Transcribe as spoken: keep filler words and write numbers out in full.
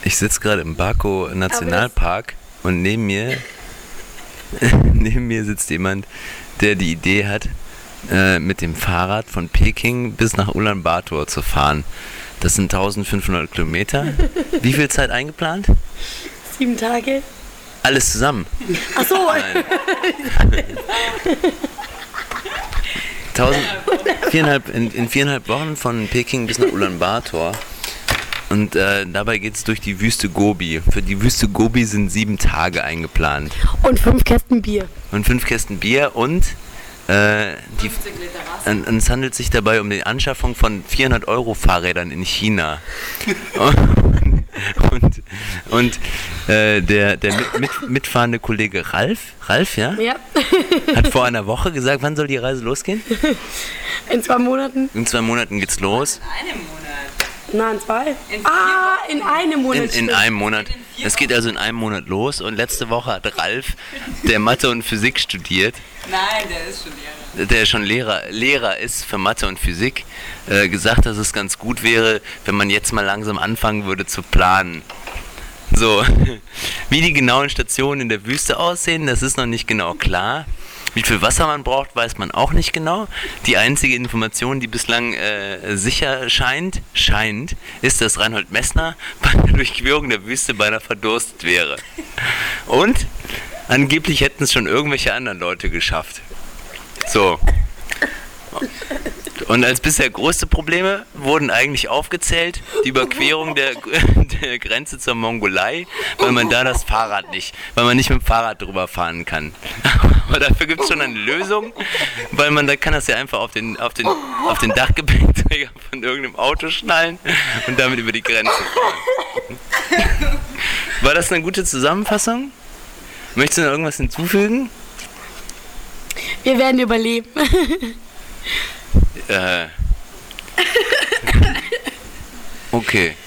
Ich sitze gerade im Barkow Nationalpark und neben mir, neben mir sitzt jemand, der die Idee hat, äh, mit dem Fahrrad von Peking bis nach Ulaanbaatar zu fahren. Das sind eintausendfünfhundert Kilometer. Wie viel Zeit eingeplant? Sieben Tage. Alles zusammen? Ach so. Nein. Tausend, viereinhalb, in, in viereinhalb Wochen von Peking bis nach Ulaanbaatar. Und äh, dabei geht es durch die Wüste Gobi. Für die Wüste Gobi sind sieben Tage eingeplant. Und fünf Kästen Bier. Und fünf Kästen Bier und äh, die, und, und es handelt sich dabei um die Anschaffung von vierhundert Euro Fahrrädern in China. Und, und, und äh, der, der mit, mit, mitfahrende Kollege Ralf, Ralf, ja? Ja. Hat vor einer Woche gesagt, wann soll die Reise losgehen? In zwei Monaten. In zwei Monaten geht's los. In einem Monat. Nein, zwei. In ah, in einem Monat. In, in einem Monat. Es geht also in einem Monat los und letzte Woche hat Ralf, der Mathe und Physik studiert, Nein, der ist schon Lehrer. der schon Lehrer, Lehrer ist für Mathe und Physik, äh, gesagt, dass es ganz gut wäre, wenn man jetzt mal langsam anfangen würde zu planen. So, wie die genauen Stationen in der Wüste aussehen, das ist noch nicht genau klar. Wie viel Wasser man braucht, weiß man auch nicht genau. Die einzige Information, die bislang äh, sicher scheint, scheint, ist, dass Reinhold Messner bei der Durchquerung der Wüste beinahe verdurstet wäre. Und angeblich hätten es schon irgendwelche anderen Leute geschafft. So. Und als bisher größte Probleme wurden eigentlich aufgezählt, die Überquerung der, der Grenze zur Mongolei, weil man da das Fahrrad nicht, weil man nicht mit dem Fahrrad drüber fahren kann. Aber dafür gibt es schon eine Lösung, weil man da kann das ja einfach auf den, auf den, auf den Dachgepäckträger von irgendeinem Auto schnallen und damit über die Grenze fahren. War das eine gute Zusammenfassung? Möchtest du noch irgendwas hinzufügen? Wir werden überleben. Äh. Okay.